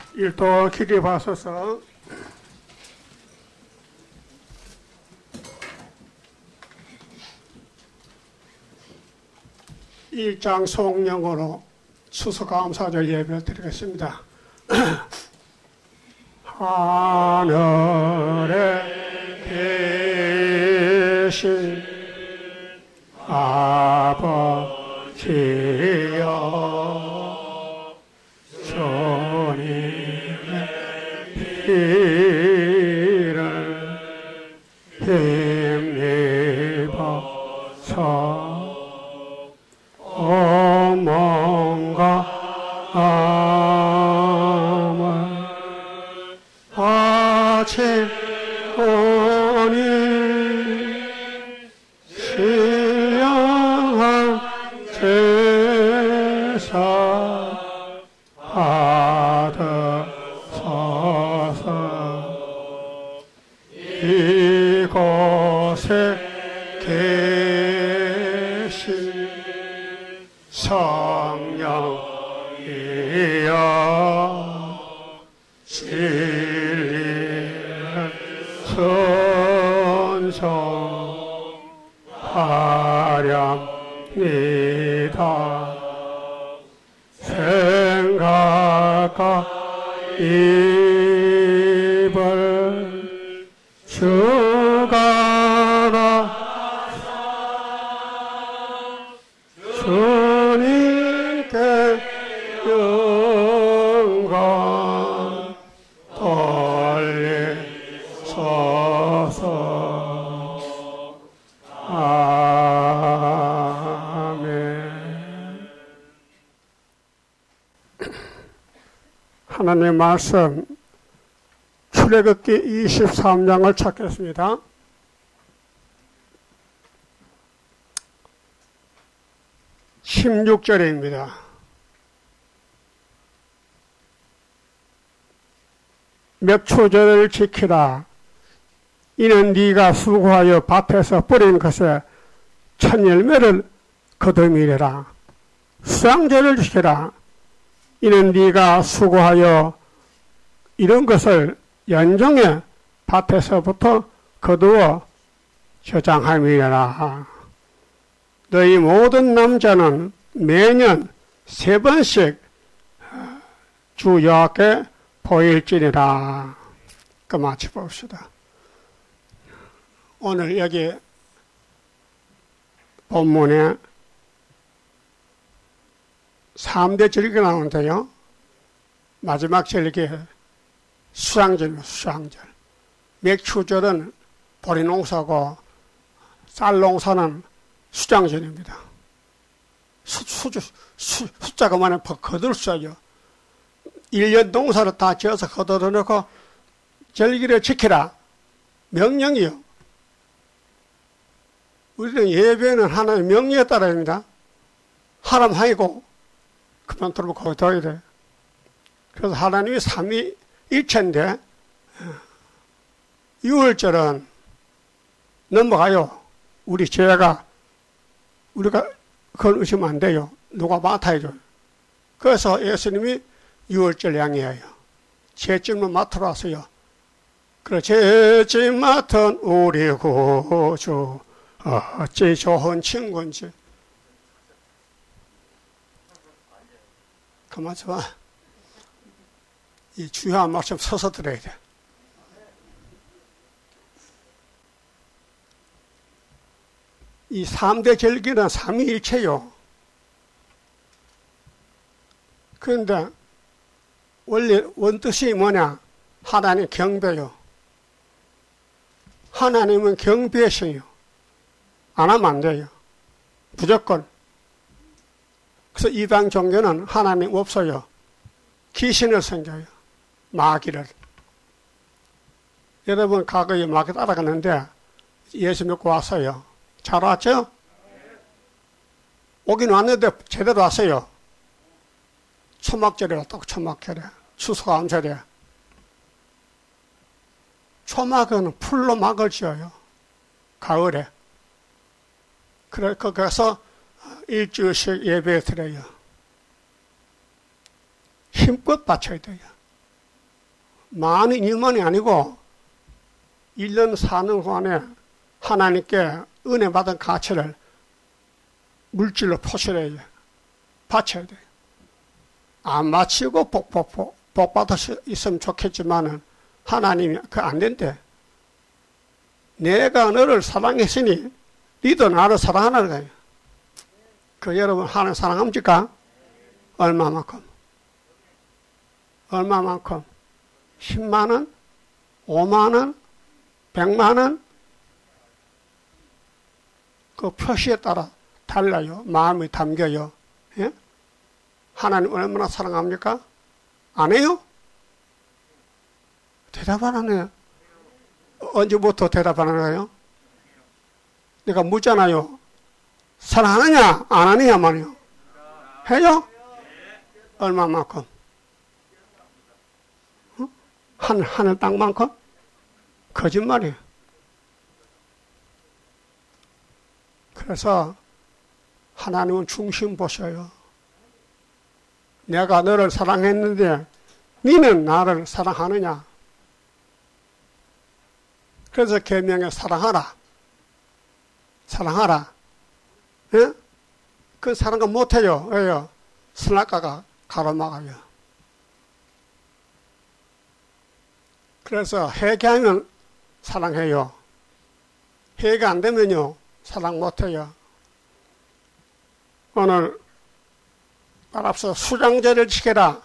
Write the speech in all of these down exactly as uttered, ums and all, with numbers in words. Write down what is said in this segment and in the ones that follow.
일도 길이 봐서서 일장 송령으로 추수감사절 예배를 드리겠습니다. 하늘에 계신 아버지여, 주님의 피를 힘입어서 어머가 암을 바치오니 신령한 제사 받으소서. 이곳에 계신 성령이여, 진리를 선송하렵니다. 생각과 입을 주가라 주님께 영광 돌리소서. 아멘. 하나님의 말씀 출애굽기 이십삼 장을 찾겠습니다. 십육 절입니다. 맥추절을 지키라. 이는 네가 수고하여 밭에서 뿌린 것에 첫 열매를 거두미래라. 수양절을 지키라. 이는 네가 수고하여 이런 것을 연종의 밭에서부터 거두어 저장함이라. 너희 모든 남자는 매년 세 번씩 주 여호와께 보일지니라. 그 마치 봅시다. 오늘 여기 본문에 삼 대 절기가 나오는데요. 마지막 절기 수양절입니다. 수양절. 맥추절은 보리 농사고 쌀 농사는 수장절입니다. 수, 수, 수, 숫자가 많으면 거둘 수죠. 일 년 농사를 다 지어서 거둬놓고 절기를 지키라. 명령이요. 우리는 예배는 하나님의 명령에 따라입니다. 하람 하이고 그만두면 거둬야 돼. 그래서 하나님이 삼위일체인데 유월절은 넘어가요. 우리 죄가 우리가 그걸 의심하면 안 돼요. 누가 맡아야죠. 그래서 예수님이 유월절 양이에요. 죄짐을 맡으러 왔어요. 그래, 죄짐 맡은 우리 구주 어찌 좋은 친구인지. 가만히 봐. 이 중요한 말씀 서서 들어야 돼. 이 삼 대 절기는 삼위일체요. 그런데 원래 원뜻이 뭐냐? 하나님 경배요. 하나님은 경배시요. 안 하면 안 돼요. 무조건. 그래서 이방 종교는 하나님 없어요. 귀신을 섬겨요. 마귀를. 여러분 과거에 마귀 따라가는데 예수 믿고 왔어요. 잘 왔죠? 오긴 왔는데 제대로 왔어요. 초막절에 왔다고. 초막절에. 추수감사절에. 초막은 풀로 막을 지어요. 가을에. 그래, 거기서 일주일씩 예배 드려요. 힘껏 바쳐야 돼요. 많은 일만이 아니고 일 년 사는 동안에 하나님께 은혜 받은 가치를 물질로 표시를 해야 바쳐야 돼요. 안 마치고 복, 복, 복, 복 받을 수 있으면 좋겠지만은 하나님이 그 안 된대. 내가 너를 사랑했으니 니도 나를 사랑하라는 거예요. 그 여러분 하나님 사랑합니까? 얼마만큼? 얼마만큼? 십만 원? 오만 원? 백만 원? 그 표시에 따라 달라요. 마음이 담겨요. 예? 하나님 얼마나 사랑합니까? 안 해요? 대답 안 하네요. 언제부터 대답 안 하나요? 내가 묻잖아요. 사랑하느냐? 안 하느냐 말이요. 해요? 얼마만큼? 어? 한, 하늘 땅만큼? 거짓말이에요. 그래서 하나님은 중심 보셔요. 내가 너를 사랑했는데 너는 나를 사랑하느냐? 그래서 계명에 사랑하라. 사랑하라. 예? 그 사랑을 못해요. 왜요? 선악과가 가로막아요. 그래서 회개하면 사랑해요. 회개 안 되면요 사랑 못해요. 오늘 따라서 수장절을 지켜라.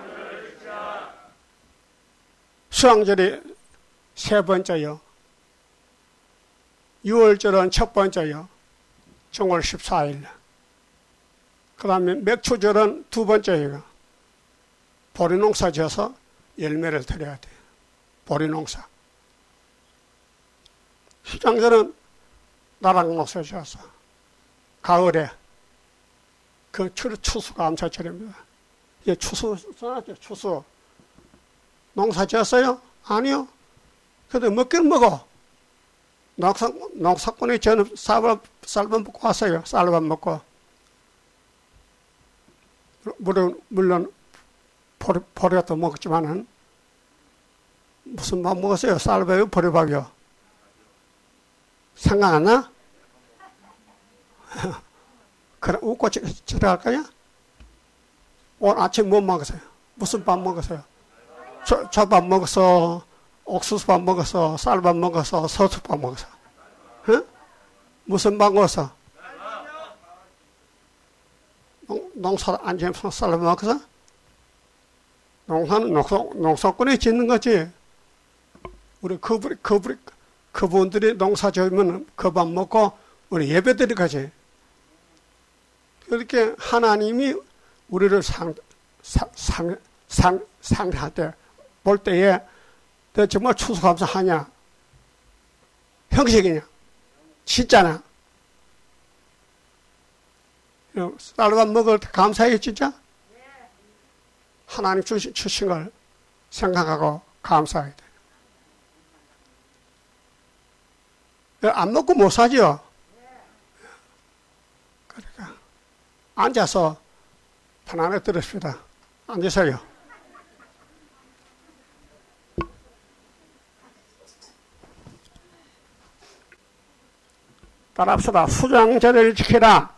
수장절이 세 번째요. 유월절은 첫 번째요. 정월 십사 일. 그 다음에 맥추절은 두 번째예요. 보리농사 지어서 열매를 드려야 돼요. 보리농사. 수장절은 나랑 농사 지어서 가을에 그 추수감사절입니다. 이제 추수 써놨죠. 추수. 농사 지었어요? 아니요. 근데 먹기는 먹어. 농사, 농사꾼이 저는 쌀밥, 쌀밥 먹고 왔어요. 쌀밥 먹고. 물론, 물론, 보리, 보리도 먹었지만은, 무슨 밥 먹었어요? 쌀밥이요? 보리밥이요? 생각 안 나? 그래, 웃고 지나갈까요? 오늘 아침 뭐 먹었어요? 무슨 밥 먹었어요? 저, 저 밥 먹었어. 옥수수밥 먹었어. 쌀밥 먹었어. 서수밥 먹었어. 어? 무슨 밥 먹었어? 농, 농사 안 지면서 쌀밥 먹었어? 농사는 농사, 농사꾼이 짓는 거지. 우리 그분, 그분, 그분들이 농사 지으면 그 밥 먹고 우리 예배 드리 가지. 그렇게 하나님이 우리를 상, 상, 상, 상, 상할 때, 볼 때에 너 정말 추수감사하냐? 형식이냐? 진짜나? 쌀밥 먹을 때 감사해 진짜? 하나님 주신, 주신 걸 생각하고 감사해야 돼. 안 먹고 못 사죠? 그러니까 앉아서 편안하게 들으십시다. 앉으세요. 따라합시다. 수장절을 지켜라.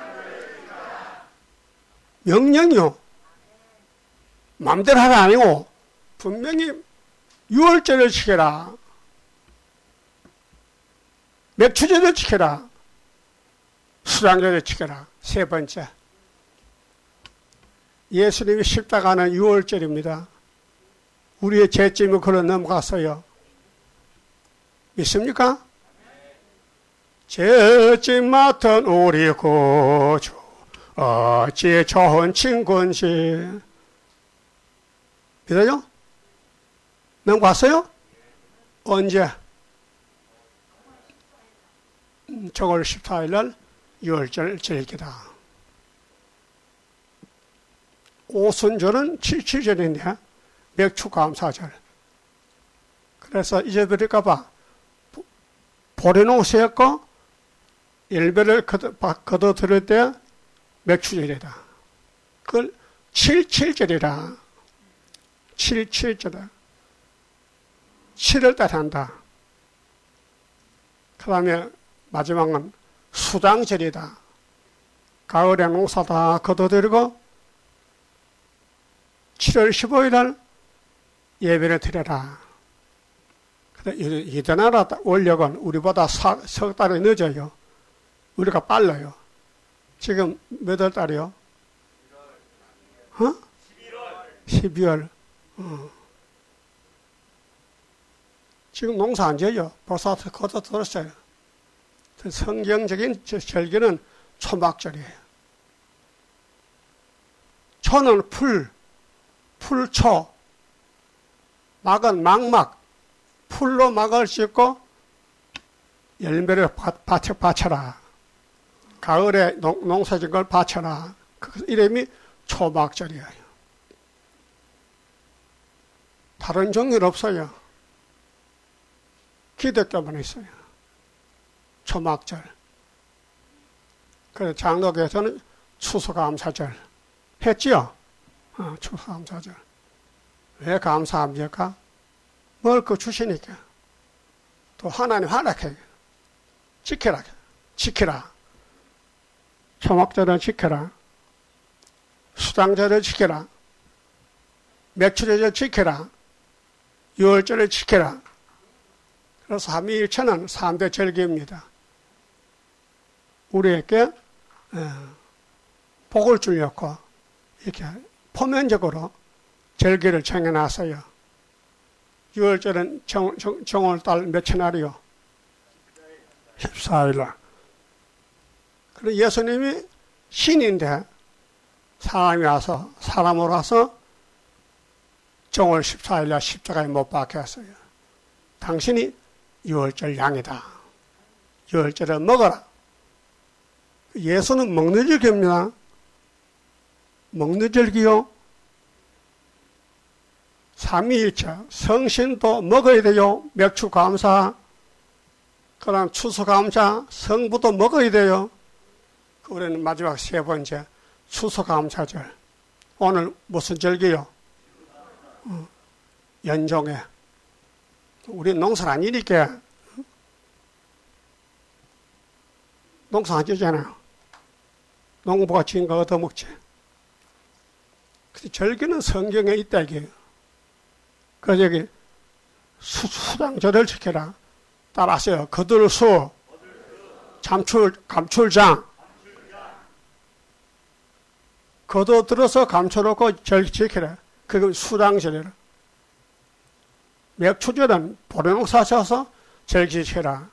명령이요. 마음대로 하라 아니고 분명히 유월절을 지켜라. 맥추절을 지켜라. 수장절을 지켜라. 세 번째. 예수님이 십자가는 유월절입니다. 우리의 죄짐이 그로 넘어갔어요. 믿습니까? 죄짐 맡은 우리 구주 어찌 좋은 친구인지 믿어요? 넘어갔어요? 언제? 정월 십사 일 날 유월절 즐기다. 오순절은 칠칠절인데 맥추감사절. 그래서 잊어버릴까봐 보리농사였고 열배를 걷어 들을 때 맥추절이다. 그걸 칠칠절이라. 칠칠절이다. 칠월달에 한다. 그 다음에 마지막은 수당절이다. 가을에 농사 다 거둬들이고 칠월 십오일 날 예배를 드려라. 이 나라 원력은 우리보다 석 달이 늦어요. 우리가 빨라요. 지금 몇 월 달이요? 어? 십이월. 어. 지금 농사 안 지어요. 벌써 거둬 들었어요. 성경적인 절기는 초막절이에요. 초는 풀, 풀초, 막은 막막, 풀로 막을 수 있고 열매를 밭에 바쳐라. 가을에 농, 농사진 걸 바쳐라. 그 이름이 초막절이에요. 다른 종류는 없어요. 기독교만 있어요. 초막절. 그래서 장로교에서는 추수감사절 했지요? 어, 추수감사절. 왜 감사합니까? 뭘 그 주시니까. 또 하나님 허락해. 지켜라. 지켜라. 초막절을 지켜라. 수당절을 지켜라. 맥주절을 지켜라. 유월절을 지켜라. 그래서 삼위일체는 삼대 절기입니다. 우리에게 복을 주려고 이렇게 포면적으로 절기를 정해놨어요. 유월절은 정, 정, 정월달 몇째 날이요? 십사일 날. 그리고 예수님이 신인데 사람이 와서, 사람으로 와서 정월 십사일 날 십자가에 못 박혔어요. 당신이 유월절 양이다. 유월절을 먹어라. 예수는 먹는 절기입니다. 먹는 절기요. 삼위일체, 성신도 먹어야 돼요. 맥주감사, 그 다음 추수감사, 성부도 먹어야 돼요. 우리는 마지막 세 번째, 추수감사절. 오늘 무슨 절기요? 어, 연종에. 우리 농사를 안 지니까 농사 안 지잖아요. 농부가 지은 거 얻어먹지. 절기는 성경에 있다 이게요. 그래서 여기 수, 수당절을 지켜라. 따라하세요. 거들수, 잠출, 감출장. 거둬들어서 감춰놓고 절 지켜라. 그게 수당절이라. 맥추절은 보리농사 져서 절 지켜라.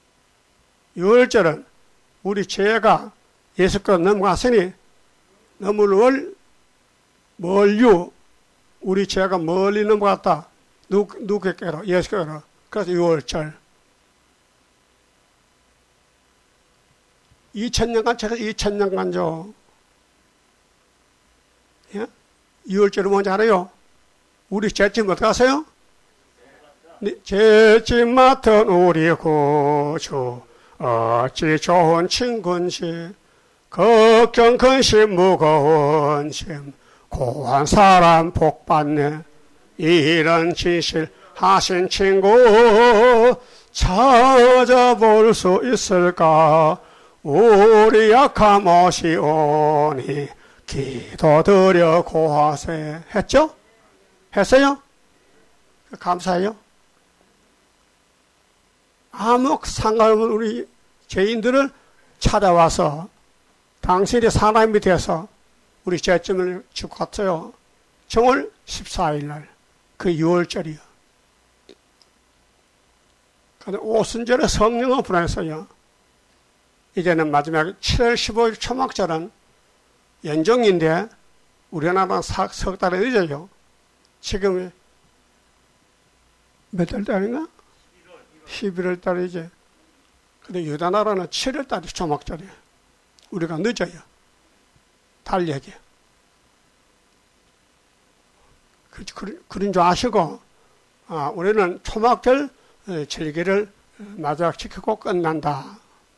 유월절은 우리 죄가 예수께로 넘어갔으니 너무 월, 멀유, 우리 죄가 멀리 넘어갔다. 누, 누구께로? 예수께로. 그래서 유월절. 이천 년간 제가 이천 년간죠. 예? 유월절은 뭔지 알아요? 우리 죄짐 어떻게 하세요? 죄짐 맡은 우리 구주 어찌 좋은 친군지 걱정 근심 무거운 짐 고한 사람 복받네 이런 진실 하신 친구 찾아볼 수 있을까 우리 약함 오시오니 기도드려 고하세 했죠? 했어요? 감사해요? 아무 상관없는 우리 죄인들을 찾아와서 당신이 사람이 돼서 우리 죄점을 지고 갔어요. 정월 십사일 날, 그 유월절이요. 근데 오순절에 성령을 보냈어요. 이제는 마지막 칠월 십오일 초막절은 연정인데 우리나라는 석 달에 늦어요. 지금 몇 달 달인가? 십일월 달이지. 근데 유다나라는 칠월 달이 초막절이에요. 우리가 늦어요. 달력이. 그, 그, 그런 줄 아시고, 아, 우리는 초막절 절기를 마지막 지키고 끝난다.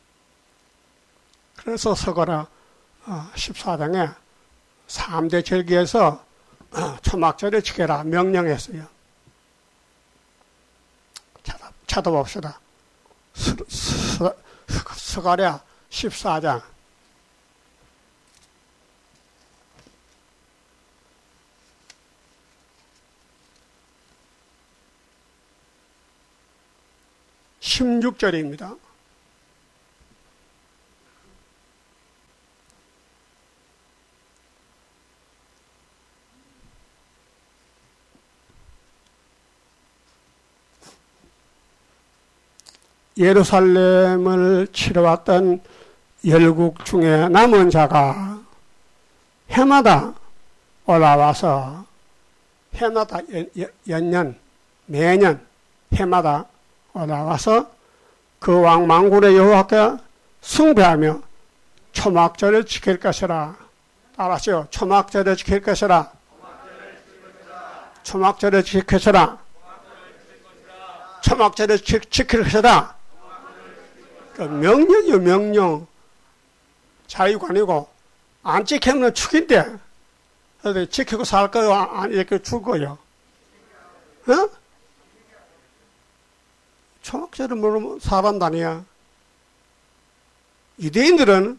그래서 서거라 십사 장에 삼 대 절기에서 초막절을 지켜라 명령했어요. 찾아봅시다. 스, 스, 스, 스가랴 십사 장. 십육 절입니다. 예루살렘을 치러왔던 열국 중에 남은 자가 해마다 올라와서 해마다 연년 매년 해마다 올라와서 그 왕 만군의 여호와께 숭배하며 초막절을 지킬 것이라. 따라하시오. 초막절을 지킬 것이라. 초막절을 지킬 것이라. 초막절을 지킬 것이라. 그 명령이요, 명령. 자유가 아니고, 안 지키면 죽인데, 어디 지키고 살 거요, 안 이렇게 죽어요. 어? 초막절을 모르면 사람 다니야. 유대인들은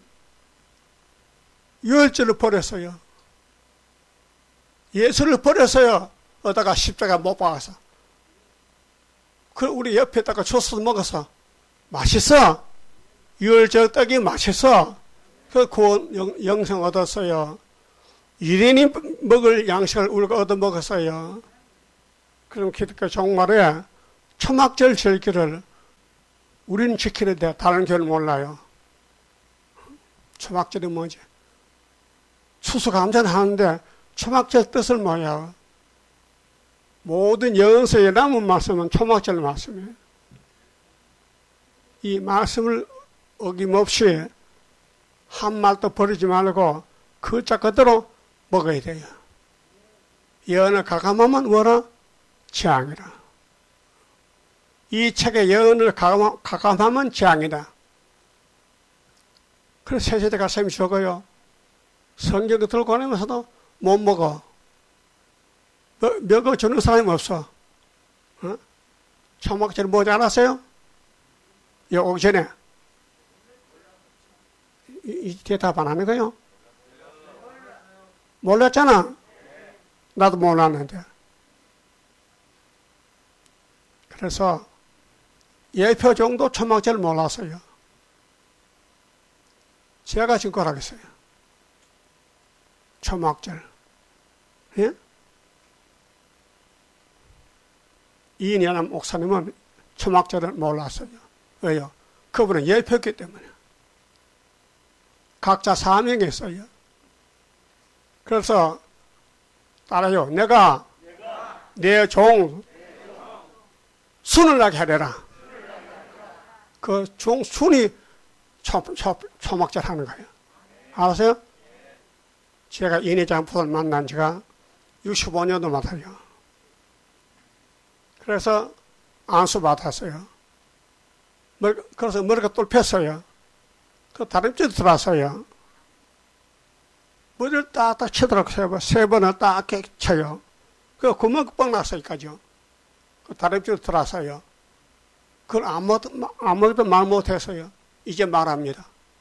유월절을 버렸어요. 예수를 버렸어요. 어다가 십자가 못 박아서. 그 우리 옆에다가 줘서 먹어서 맛있어. 유월절 떡이 맛있어. 그 구원 영생 얻었어요. 유대인이 먹을 양식을 우리가 얻어 먹었어요. 그럼 기독교 종말에 초막절 절기를 우리는 지키는데 다른 교회는 몰라요. 초막절이 뭐지? 추수감사는 하는데 초막절 뜻을 뭐야? 모든 영서에 남은 말씀은 초막절 말씀이에요. 이 말씀을 어김없이 한 말도 버리지 말고 그 자 그대로 먹어야 돼요. 예언을 가감하면 뭐라? 재앙이라. 이 책의 예언을 가감하면 재앙이다. 그래서 세세대 가슴이 적어요. 성경을 들고 다니면서도 못 먹어. 먹어주는 사람이 없어. 어? 초막절 뭐지 알았어요? 여 오기 전에. 이, 이 대답 안 하는 거요? 몰랐잖아. 나도 몰랐는데. 그래서 예표 정도 초막절 몰랐어요. 제가 지금 거라겠어요. 초막절. 예? 이인연암 목사님은 초막절을 몰랐어요. 왜요? 그분은 예표였기 때문에. 각자 사명이 있어요. 그래서 따라요. 내가 내 종 순을 나게 하려라. 그 종 순이 초, 초, 초막절 하는 거예요. 알았어요? 제가 인해장포를 만난 지가 육십오 년도 맞아요. 그래서 안수 받았어요. 그래서 머리가 뚫혔어요. 그 다림줄이 들어왔어요. 머리를 딱딱 치도록 세 번, 세 번을 딱 쳐요. 그 구멍 뻥 났으니까요. 그 다림줄이 들어왔어요. 그걸 아무도, 아무도 말 못했어요. 이제 말합니다.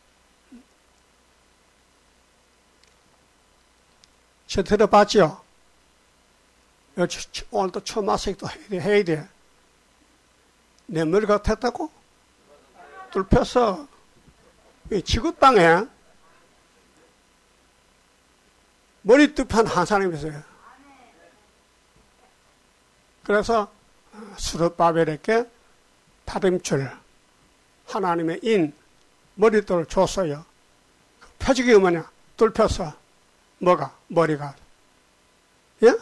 저 들어봤죠? 오늘도 초마색도 해야 돼. 내 머리가 됐다고? 뚫혔어. 지구 땅에 머리 뚫한 한 사람이 있어요. 그래서 스룹바벨에게 다림줄, 하나님의 인, 머리돌을 줬어요. 표적이 뭐냐? 뚫혔어. 뭐가? 머리가. 예?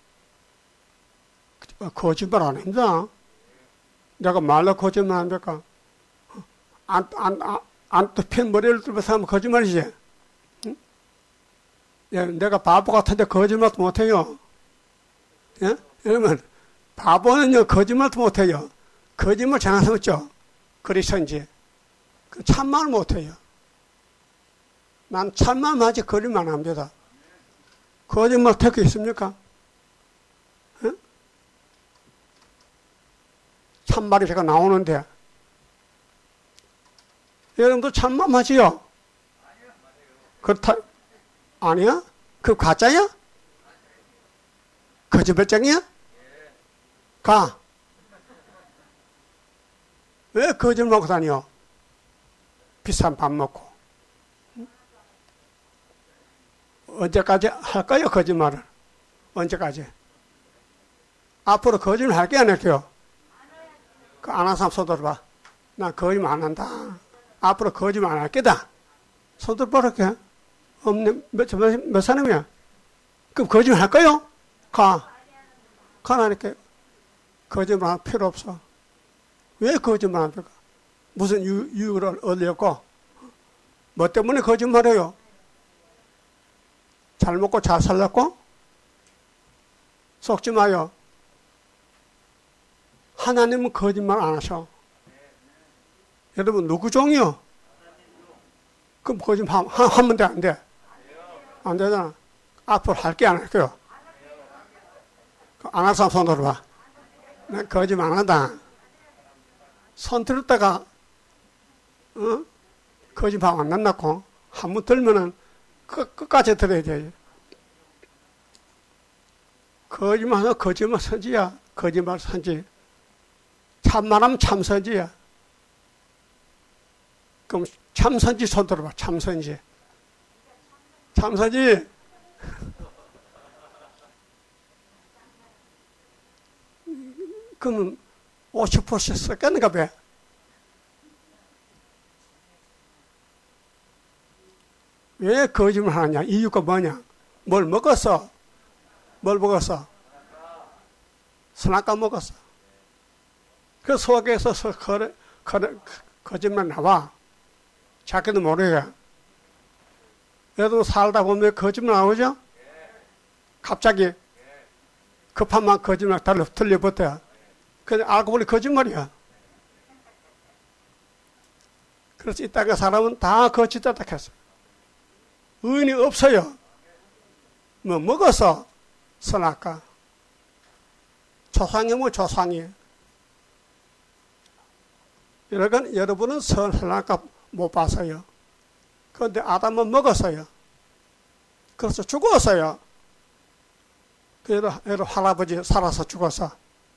거짓말 안 합니다. 내가 말로 거짓말 합니까? 안, 안, 안, 안 뚫힌 머리를 뚫어서 하면 거짓말이지. 응? 예, 내가 바보 같은데 거짓말도 못해요. 예? 여러분, 바보는요, 거짓말도 못해요. 거짓말 잘하셨죠? 그리스도인지. 참말 못해요. 난 참말만 하지 거짓말 안 합니다. 거짓말 택이 있습니까? 응? 참말이 제가 나오는데 여러분도 참맘하지요? 그렇다 아니야? 그 가짜야? 거짓말쟁이야? 가. 왜 거짓말 먹고 다녀? 비싼 밥 먹고. 언제까지 할까요, 거짓말을? 언제까지? 앞으로 거짓말 할게 안 할게요? 그 안 한 사람 손 들어봐. 나 거짓말 안 한다. 앞으로 거짓말 안 할 게다. 손 들어봐, 이렇게. 없네. 몇, 몇, 몇 사람이야? 그럼 거짓말 할까요? 가. 가라니까. 거짓말 할 필요 없어. 왜 거짓말 합니까? 무슨 유, 유익을 얻으려고? 뭐 때문에 거짓말해요? 잘 먹고 잘 살려고? 속지 마요. 하나님은 거짓말 안 하셔. 여러분 누구 종이요? 그럼 거짓말 하면 돼, 안 돼? 안 되잖아. 앞으로 할게 안 할게요? 안 할 사람 손 들어봐. 나 거짓말 안 한다. 손 들었다가 어? 거짓말 안 난다고 한 번 들면은 끝, 끝까지 들어야 돼. 거짓말은 거짓말 선지야. 거짓말 선지. 참말하면 참선지야. 그럼 참선지 손 들어봐. 참선지. 참선지. 그러면 오십 퍼센트 썼겠는가 봐. 왜 거짓말 하냐? 이유가 뭐냐? 뭘 먹었어? 뭘 먹었어? 선악과 먹었어. 그 속에서 거, 거, 거짓말 나와. 자기도 모르게. 여러분 살다 보면 거짓말 나오죠? 갑자기 급한 만 거짓말 달려 들려버텨. 그냥 알고 보니 거짓말이야. 그래서 이 땅의 사람은 다 거짓다 딱 했어. 의인이 없어요. 뭐 먹어서 선악과. 조상이 뭐 조상이. 여러분, 여러분은 선, 선악과 못 봤어요. 그런데 아담은 먹었어요. 그래서 죽었어요. 그래도 여러분 할아버지 살아서 죽었어.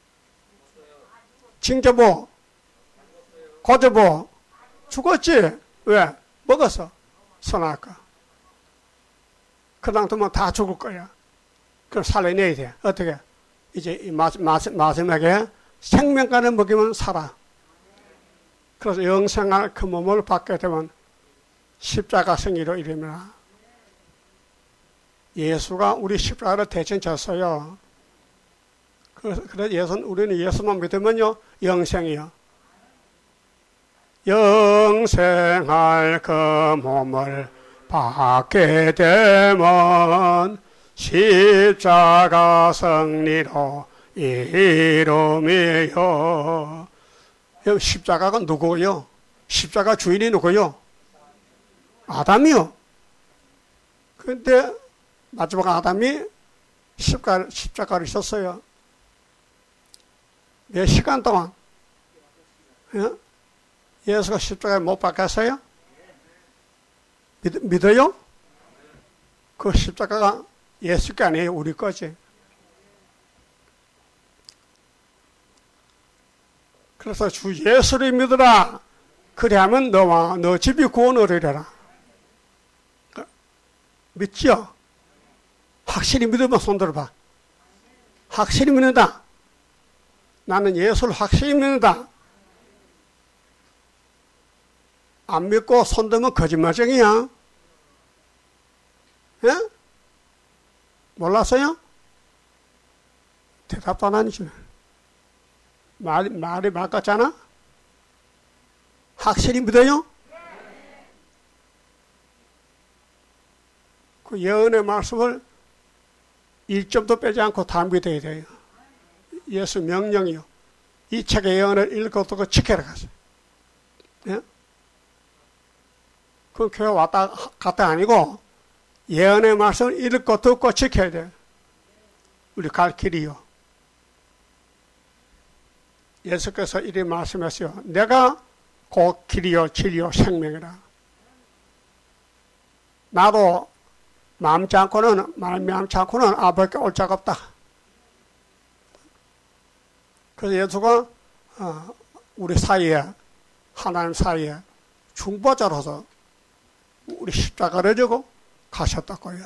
징저보, 고저보 죽었지. 왜? 먹었어. 선악과. 그 다음 두면 다 죽을 거야. 그럼 살려내야 돼. 어떻게? 이제 마지막에 생명과를 먹이면 살아. 그래서 영생할 그 몸을 받게 되면 십자가 승리로 이릅니다. 예수가 우리 십자가를 대신 졌어요. 그래서, 그래서 예수는, 우리는 예수만 믿으면요, 영생이요. 영생할 그 몸을 받게 되면 십자가 승리로 이름이요. 십자가가 누구요? 십자가 주인이 누구요? 아담이요. 그런데 마지막 아담이 십자가, 십자가를 썼어요. 몇 시간 동안? 예? 예수가 십자가에 못 박혔어요? 믿, 믿어요? 그 십자가가 예수 게 아니에요. 우리 거지. 그래서 주 예수를 믿으라. 그래야면 너와 너 집이 구원을 얻으리라. 믿지요? 확실히 믿으면 손 들어봐. 확실히 믿는다. 나는 예수를 확실히 믿는다. 안 믿고 손 들면 거짓말쟁이야. 예? 몰랐어요? 대답도 안 하니지. 말, 말이 말 같잖아? 확실히 믿어요? 그 예언의 말씀을 일 점도 빼지 않고 다 믿어야 돼요. 예수 명령이요. 이 책의 예언을 읽고 지켜라 가세요. 예? 그 교회 왔다 갔다 아니고 예언의 말씀을 읽고 듣고 지켜야 돼. 우리 갈 길이요. 예수께서 이리 말씀하세요. 내가 곧 길이요 진리요 생명이라. 나도 마음지 않고는 말미암지 않고는 아버지께 올 자가 없다. 그래서 예수가 우리 사이에 하나님 사이에 중보자로서 우리 십자가를 지고 가셨다고요.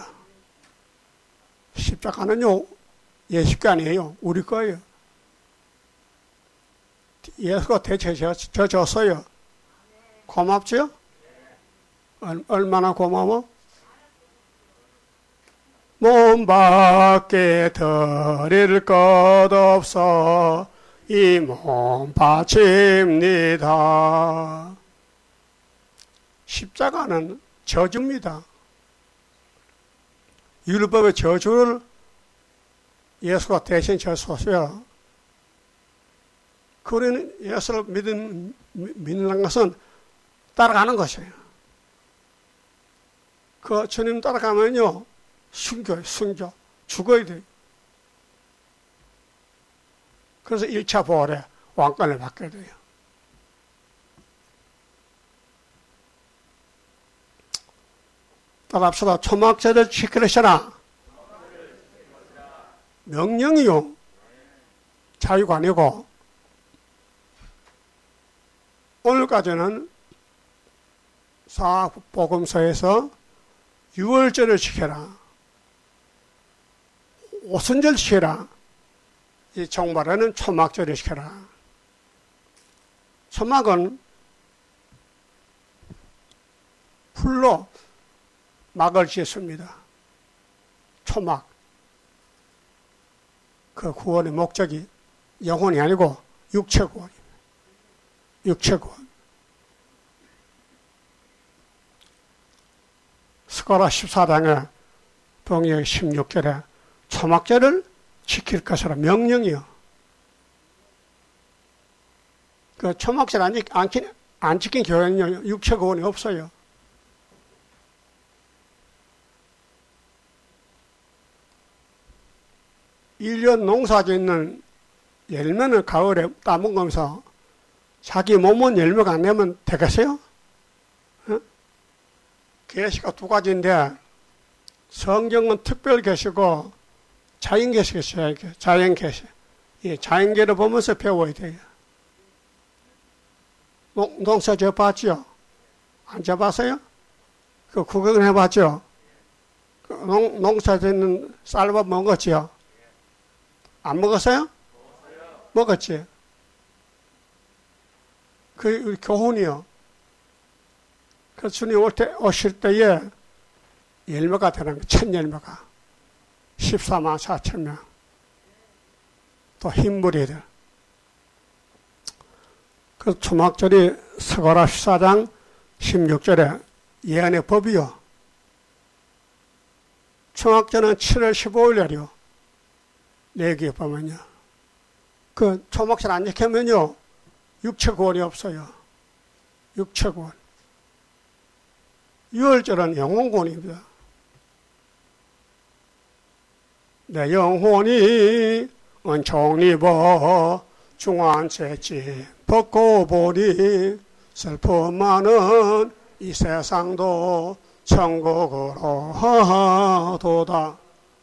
십자가는요 예수께 아니에요. 우리 거예요. 예수가 대체 져줬어요. 고맙죠? 얼마나 고마워? 몸 밖에 드릴 것 없어 이 몸 바칩니다. 십자가는 저주입니다. 율법의 저주를 예수가 대신 졌었어요. 그러니 예수를 믿는, 믿는 것은 따라가는 것이에요. 그 주님 따라가면요, 순교예요, 순교. 죽어야 돼요. 그래서 일 차 부활에 왕권을 받게 돼요. 따라합시다. 초막절을 지키시라. 명령이요. 자유가 아니고, 오늘까지는 사복음서에서 유월절을 지켜라. 오순절 지켜라. 이 정말에는 초막절을 지켜라. 초막은 풀로 막을 짓습니다. 초막. 그 구원의 목적이 영혼이 아니고 육체 구원입니다. 육체 구원. 스가랴 십사 장에 동역 십육 절에 초막절을 지킬 것이라 명령이요. 그 초막절 안, 안, 안 지킨 교회는요, 육체 구원이 없어요. 일 년 농사 짓는 열매는 가을에 따먹으면서 자기 몸은 열매가 안 내면 되겠어요? 어? 계시가 두 가지인데 성경은 특별 계시고 자연 계시가 있어요. 자연 계시. 예, 자연계를 보면서 배워야 돼요. 농, 농사 져 봤죠? 안 져봤어요? 그 구경을 해봤죠? 그 농, 농사 짓는 쌀밥 먹었죠? 안 먹었어요? 먹었지? 그 교훈이요. 그 주님 올 때, 오실 때에 열매가 되는 거, 첫 열매가. 십사만 사천 명. 또 흰무리들. 그 초막절이 스가랴 십사 장 십육 절에 예언의 법이요. 초막절은 칠월 십오일 날이요. 내기에 보면요. 그 초막절 안 지키면요. 육체 구원이 없어요. 육체 구원. 유월절은 영혼 구원입니다. 내 영혼이 은총 입어 중환체지 벗고 보니 슬픔 많은 이 세상도 천국으로 하도다.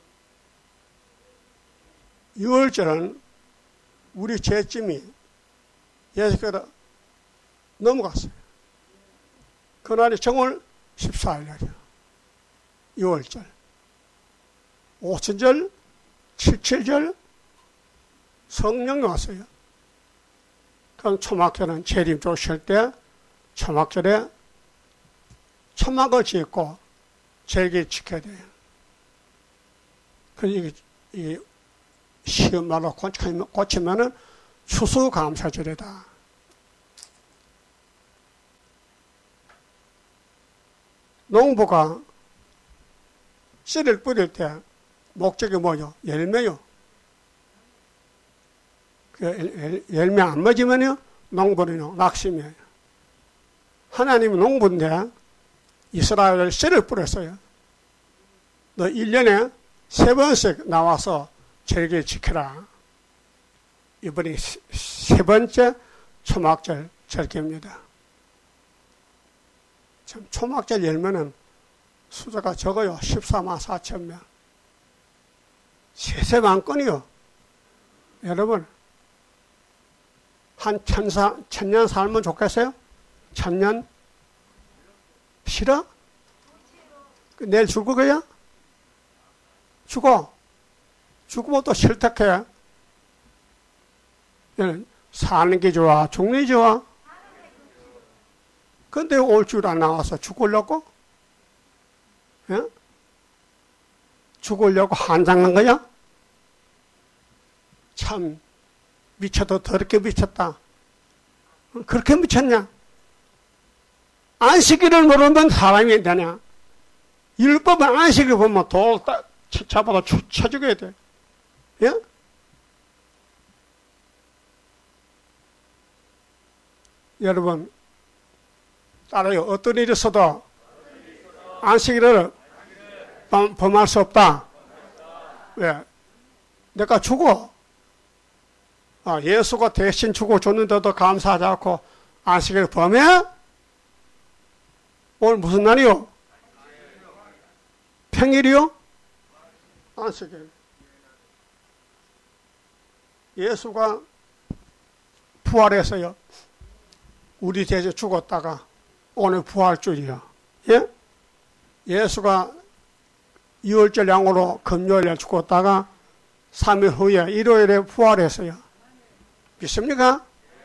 유월절은 우리 죄짐이 예수께서 넘어갔어요. 그날이 정월 십사일 날이에요. 유월절. 오순절, 칠칠절 성령이 왔어요. 그럼 초막절은 재림 오실 때 초막절에 초막을 짓고 절기 지켜야 돼요. 그래서 이 쉬운 말로 고치면은 추수감사절이다. 농부가 씨를 뿌릴 때 목적이 뭐죠? 열매요. 그 열매 안 맺으면요, 농부는요, 낙심이에요. 하나님은 농부인데 이스라엘을 씨를 뿌렸어요. 너 일 년에 세 번씩 나와서 절기 지켜라. 이번이 세 번째 초막절 절기입니다. 참 초막절 열면은 숫자가 적어요. 십사만 사천 명. 세세만 건이요. 여러분, 한 천사, 천년 살면 좋겠어요? 천년? 싫어? 내일 죽을 거야? 죽어. 죽으면 또 싫다해. 사는 게 좋아? 죽는 게 좋아? 근데 올 줄 안 나와서 죽으려고? 예? 죽으려고 한장한 거야? 참 미쳐도 더럽게 미쳤다. 그렇게 미쳤냐? 안식일을 모르면 사람이 되냐? 율법은 안식일 보면 돌 잡아다 쳐 죽여야 돼. 예? 여러분, 따라요. 어떤 일이 있어도 안식일을 범할 수 없다. 왜? 내가 죽어. 아, 예수가 대신 죽어줬는데도 감사하지 않고 안식일을 범해? 오늘 무슨 날이요? 평일이요? 안식일. 예수가 부활했어요. 우리 대신 죽었다가 오늘 부활주일이요. 예? 예수가 유월절 양으로 금요일에 죽었다가 삼 일 후에 일요일에 부활했어요. 믿습니까?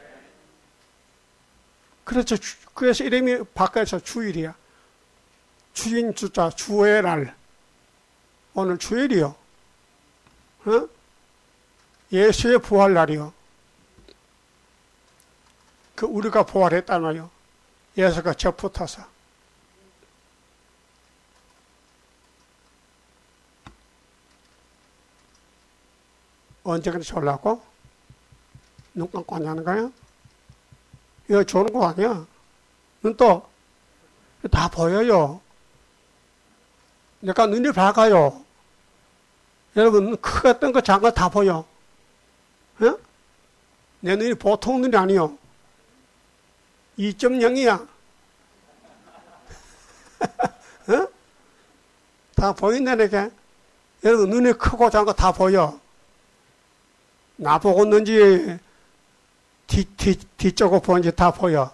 그렇죠. 그래서 이름이 바꿔서 주일이야. 주인 주자 주의 날. 오늘 주일이요. 어? 예수의 부활 날이요. 그 우리가 부활했단 말이요. 예수가 저 붙어서. 언제까지 졸라고? 눈 감고 하는 거야? 이거 좋은 거 아니야? 눈 또 다 보여요. 내가 눈이 밝아요. 여러분, 눈 크게 뜬 거 작은 거 다 보여. 어? 내 눈이 보통 눈이 아니요. 이 점 영이야. 어? 다 보인다니까. 여러분, 눈이 크고 작은 거 다 보여. 나 보고 있는지 뒤, 뒤, 뒤쪽을 보는지 다 보여.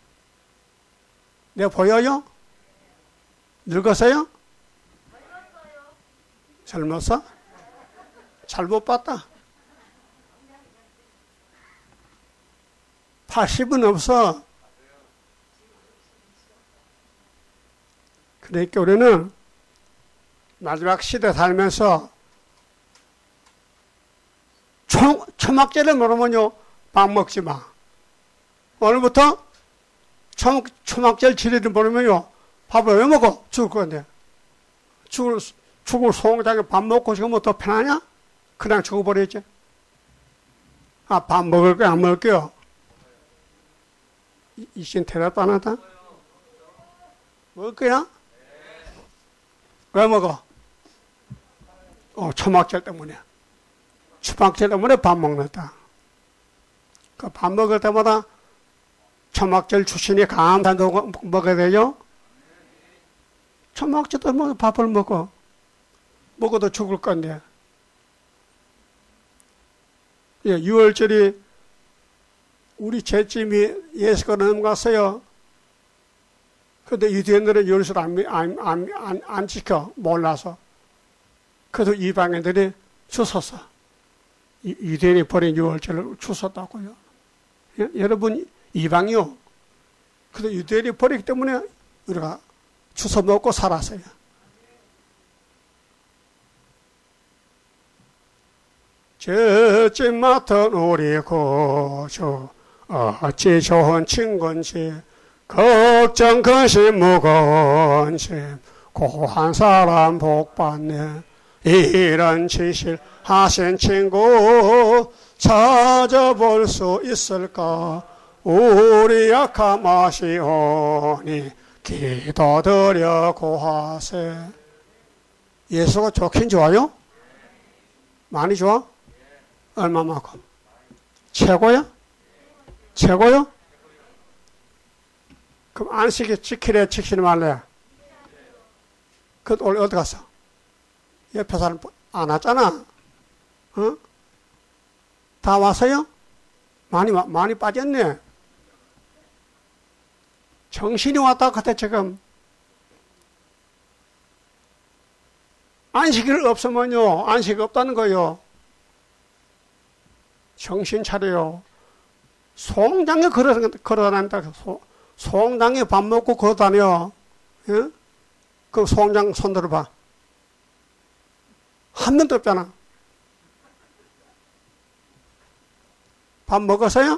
내가 보여요? 늙었어요? 젊었어? 잘못 봤다. 팔십은 없어. 그러니까 우리는 마지막 시대 살면서 초, 초막절을 모르면요, 밥 먹지 마. 오늘부터 초, 초막절 지리를 모르면요, 밥을 왜 먹어? 죽을 건데. 죽을, 죽을 소홍장에 밥 먹고 지금 더 편하냐? 그냥 죽어버리지. 아, 밥 먹을 거야, 안 먹을 거요? 이, 이신 대답 안 하다? 먹을 거야? 왜 먹어? 어, 초막절 때문에. 초막절 때문에 밥 먹는다. 그 밥 먹을 때마다 초막절 주신이 감사도 먹어야 되죠? 초막절 때마다 밥을 먹어. 먹어도 죽을 건데. 예, 유월절이 우리 제쯤이 예수가 넘어갔어요. 근데 유대인들은 유월절 안, 안, 안, 안, 안 지켜. 몰라서. 그래도 이방인들이 주웠어. 유대인이 버린 유월절을 주웠다고요. 예? 여러분, 이방이요. 그래도 유대인이 버리기 때문에 우리가 주워 먹고 살았어요. 저집 맡은 우리 고주 어찌 좋은 친구인지 걱정 근심 무거운 짐 고한 사람 복받네 이런 지실 하신 친구 찾아볼 수 있을까 우리 약함 아시오니 기도드려 고하세. 예수가 좋긴 좋아요? 많이 좋아? 얼마만큼? 최고요? 최고요? 그럼 안식일 지키래, 지키지 말래? 그 오늘 어디 갔어? 옆에 사람 안 왔잖아. 어? 다 왔어요? 많이, 많이 빠졌네. 정신이 왔다 갔다 지금. 안식일 없으면요, 안식 없다는 거요. 정신 차려요. 송장에 걸어, 걸어 다닌다. 송장에 밥 먹고 걸어 다녀. 예? 그 송장 손 들어봐. 한 명도 없잖아. 밥 먹었어요?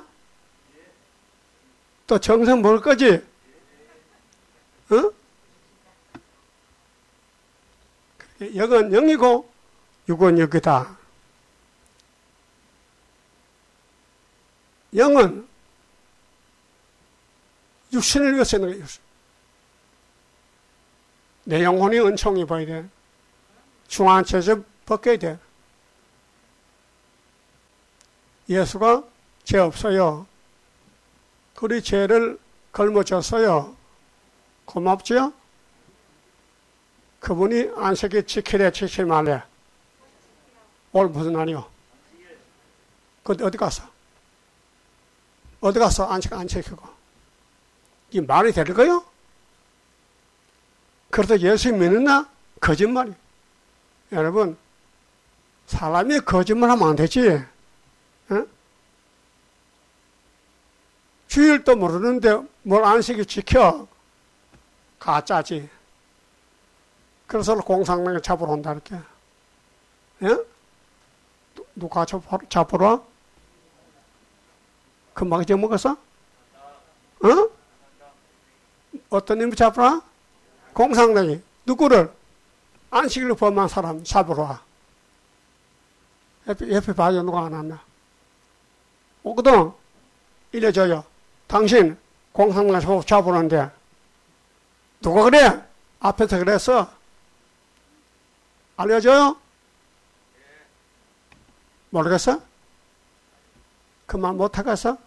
또 정성 먹을 거지? 어? 영은 영이고 육은 육이다. 영은 육신을 위해서 있는 거예요. 내 영혼이 은총 입어야 돼. 중환체에서 벗겨야 돼. 예수가 죄 없어요. 우리 죄를 걸머졌어요. 고맙죠? 그분이 안식일 지키래, 지키지 말래. 오늘 무슨 날이요? 근데 어디 갔어? 어디 갔어? 안식 안 지키고. 이 말이 될 거요? 그래도 예수 믿는다? 거짓말이. 여러분, 사람이 거짓말하면 안 되지. 어? 주일도 모르는데 뭘 안식일 지켜? 가짜지. 그래서 공상명에 잡으러 온다, 이렇게. 예? 누가 잡으러 와? 금방 잊어먹었어? 어? 어떤 놈이 잡으러 와? 공상명이. 누구를? 안식일로 범한 사람 잡으러 와. 옆에, 옆에 봐요, 누가 안 왔나? 오거든? 일려줘요. 당신 공상명 잡으러 오는데, 누가 그래? 앞에서 그랬어. 알려줘요? 모르겠어? 그 말 못하겠어?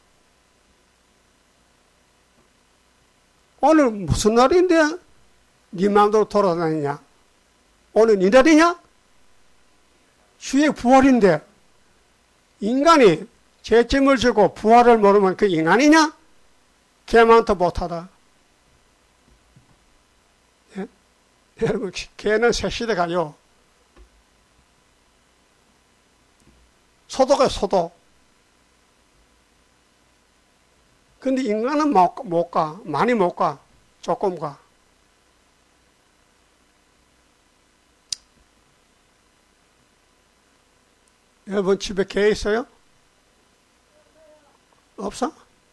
오늘 무슨 날인데 네 마음대로 돌아다니냐? 오늘 네 날이냐? 주의 부활인데 인간이 죄짐을 지고 부활을 모르면 그 인간이냐? 걔만도 못하다. 예? 여러분, 걔는 새 시대 가요. 소도가 소도. 근데 인간은 못, 못 가. 많이 못 가. 조금 가. 여러분 집에 개 있어요? 없어?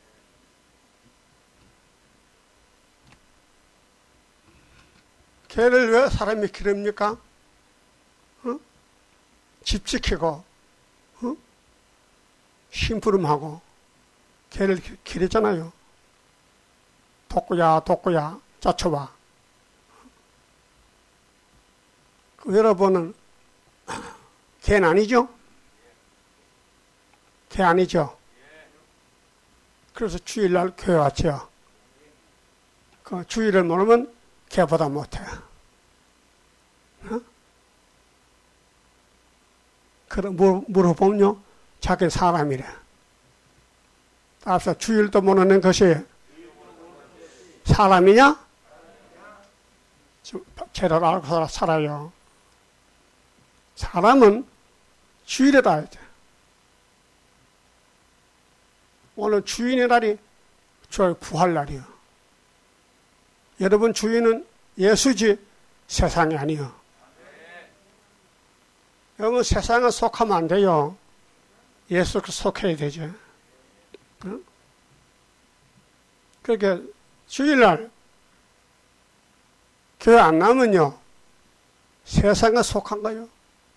개를 왜 사람이 기릅니까? 어? 집 지키고, 어? 심부름하고, 개를 기르잖아요. 독구야, 독구야, 짜쳐봐. 그 여러분은 개는 아니죠? 개 아니죠? 그래서 주일날 교회 왔죠. 그 주일을 모르면 개보다 못해. 어? 그럼 물어보면요, 자기 사람이래. 따라서 주일도 모르는 것이 사람이냐? 죄를 알고 살아요. 사람은 주일에 다 해야 돼. 오늘 주인의 날이 저의 부활 날이요. 여러분 주인은 예수지 세상이 아니요. 여러분 세상에 속하면 안 돼요. 예수께 속해야 되죠. 어? 그렇게 주일날 교회 안 나면요 세상에 속한 거예요.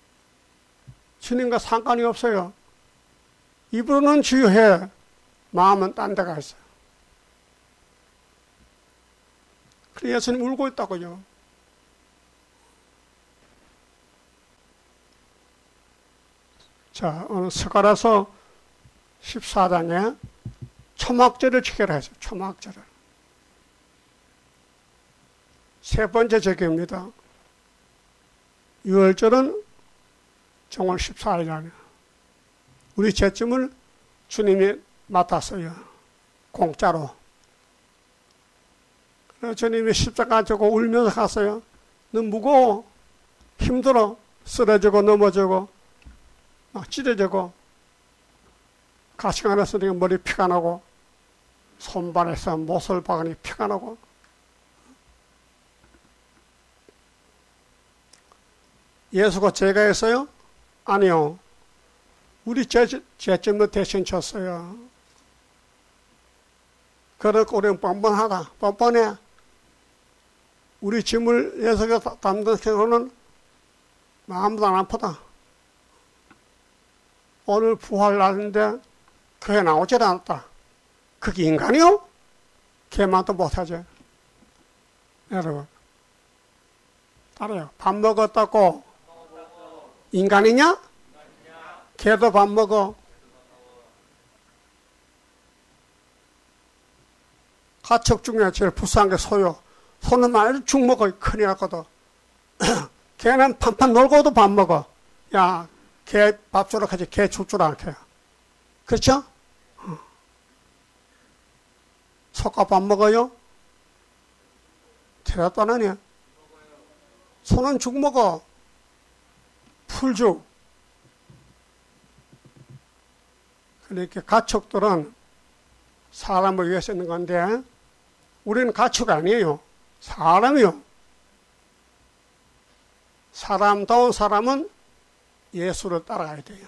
주님과 상관이 없어요. 입으로는 주유해, 마음은 딴 데 가 있어요. 그래서 예수님 울고 있다고요. 자, 오늘 스가랴서 십사 장에 초막절을 지켜라 해서 초막절을. 세 번째 제기입니다. 유월절은 정월 십사 일 날이에요. 우리 죄짐을 주님이 맡았어요. 공짜로. 그래서 주님이 십자가 지고 울면서 갔어요. 너 무거워. 힘들어. 쓰러지고 넘어지고 막 찢어지고 가시관 안에서 머리 피가 나고 손발에서 못을 박으니 피가 나고 예수가 죄가 했어요? 아니요. 우리 죄, 죄짐을 대신 졌어요. 그러니까 우리는 뻔뻔하다. 뻔뻔해. 우리 짐을 예수가 담당해서는 마음도 안 아프다. 오늘 부활 날인데 교회 나오질 않았다. 그게 인간이요? 걔만도 못하지. 여러분. 따라요. 밥 먹었다고 인간이냐? 걔도 밥 먹어. 가축 중에 제일 불쌍한 게 소요. 소는 많이 죽 먹어. 큰일 났거든. 걔는 판판 놀고도 밥 먹어. 야, 걔 밥 주러 가지. 걔 줄 줄 않게. 그렇죠? 소가 밥 먹어요? 대답도 안 하냐? 소는 죽 먹어. 풀죽. 그러니까 가축들은 사람을 위해서 있는 건데 우리는 가축 아니에요. 사람이요. 사람다운 사람은 예수를 따라가야 돼요.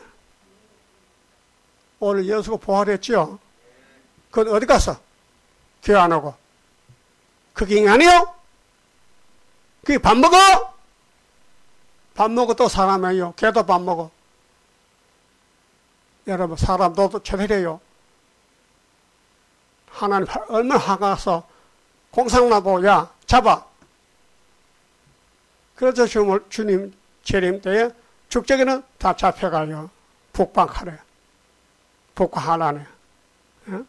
오늘 예수가 부활했죠? 그건 어디 갔어? 교회 안 오고. 그게 인간이요? 그게 밥 먹어? 밥 먹어 또 사람이에요. 걔도 밥 먹어. 여러분, 사람도 제대로요. 하나님 얼마나 화가 나서 공상나고, 야, 잡아. 그래서 주님 재림 때에 죽적이는 다 잡혀가요. 북방하래. 북하하라네. 예?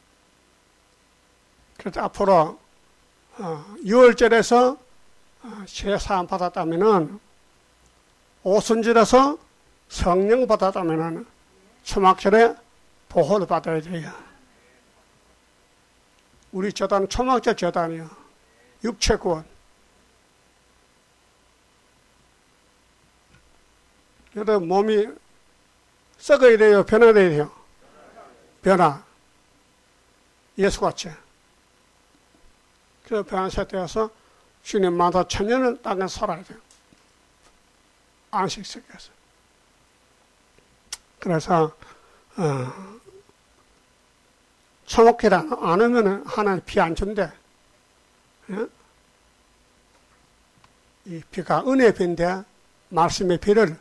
그래서 앞으로 어, 유월절에서 어, 제사함 받았다면은 오순절에서 성령 받았다면은 초막절에 보호를 받아야 돼요. 우리 재단은 초막절 재단이요. 육체 구원. 여러분 몸이 썩어야 돼요? 변화돼야 돼요? 변화. 예수같이. 그래서 변화가 되어서 주님마다 천년을 땅에 살아야 돼요. 안식 속에서. 그래서 어, 초목길 안 하면 하나님 비 안 준대. 예? 이 비가 은혜의 비인데 말씀의 비를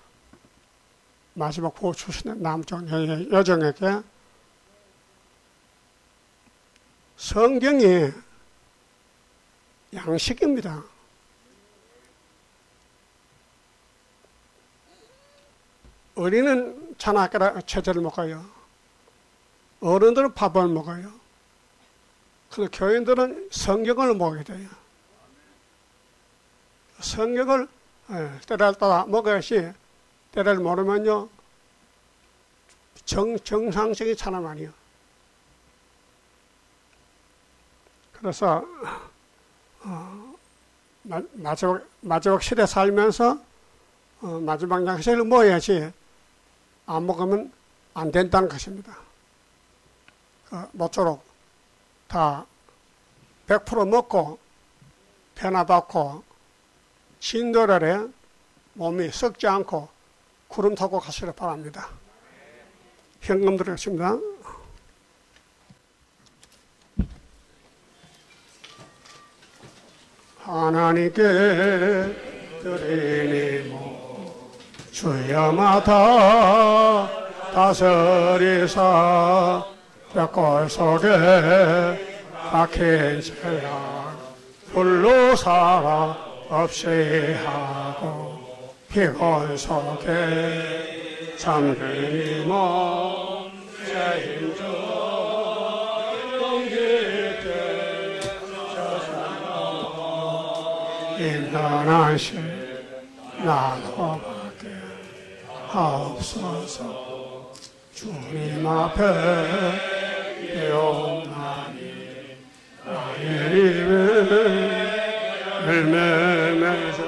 마지막 보호 주시는 남쪽 여정에게 성경이 양식입니다. 어린이는 자나깨라 채제를 먹어요. 어른들은 밥을 먹어요. 그래서 교인들은 성경을 먹어야 돼요. 성경을 때를 따라 먹어야지 때를 모르면요 정, 정상적인 사람 아니에요. 그래서 어, 마, 마지막, 마지막 시대 살면서 어, 마지막 양식을 먹어야지 안 먹으면 안 된다는 것입니다. 어, 모쪼록 다 백 퍼센트 먹고 변화받고 진도열에 몸이 썩지 않고 구름 타고 가시길 바랍니다. 현금 드리겠습니다. 하나님께 드리니 모 주야마다 다스리사 벽골 속에 박힌 죄악 불로 살아 없이 하고 피곤 속에 잠드니 몸 힘줘 동지들 저산로 인도하시 나도 받게 하옵소서. 주님 앞에 배움나니 나의 입을 열매맺어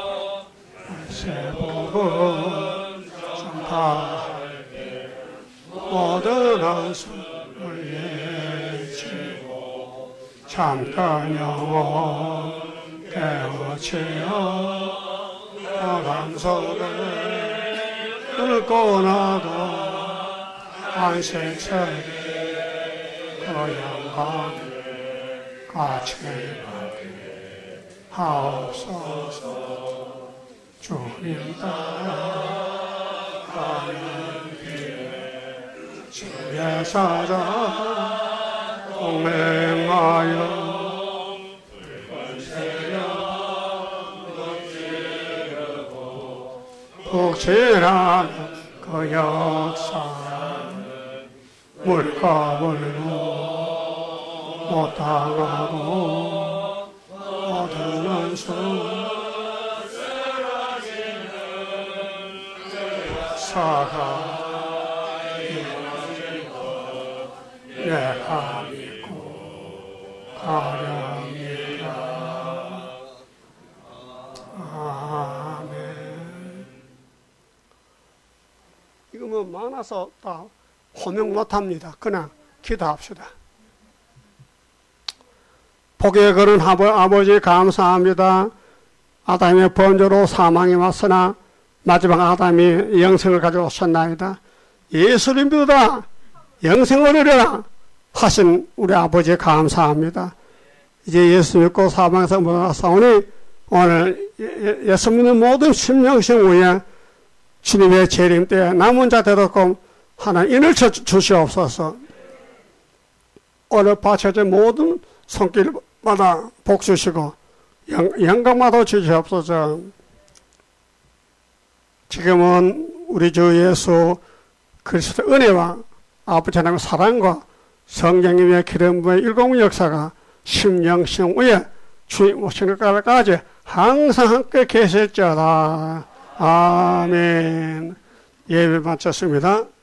새복음 전파할게 모든 한숨을 내치고 잠깐 영혼 깨우치어 감속을 뚫고 나도 안색차게 그 영광을 같이 받게 하옵소서. 주님 따라가는 길에 주의 사자 동행하여 북진하는 그 역사는 물가불로 못 당하고 모든 원수 사가 내가 믿고 가렵니다. 아멘. 이거 뭐 많아서 다 호명 못합니다. 그냥 기도합시다. 복에 걸은 아버지 감사합니다. 아담의 범죄로 사망이 왔으나 마지막 아담이 영생을 가져오셨나이다. 예수를 믿으라 영생을 얻으라 하신 우리 아버지 감사합니다. 이제 예수 믿고 사망에서 물러나사오니 오늘 예수 믿는 모든 심령신 후에 주님의 재림 때 남은 자 되도록 하나님 인을 주시옵소서. 오늘 바쳐진 모든 손길마다 복 주시고 영광마다 주시옵소서. 지금은 우리 주 예수 그리스도의 은혜와 아버지 하나님의 사랑과 성령님의 기름 부의 일공 역사가 심령심 위에 주님 오시는 날까지 항상 함께 계실지어다. 아멘. 예배 마쳤습니다.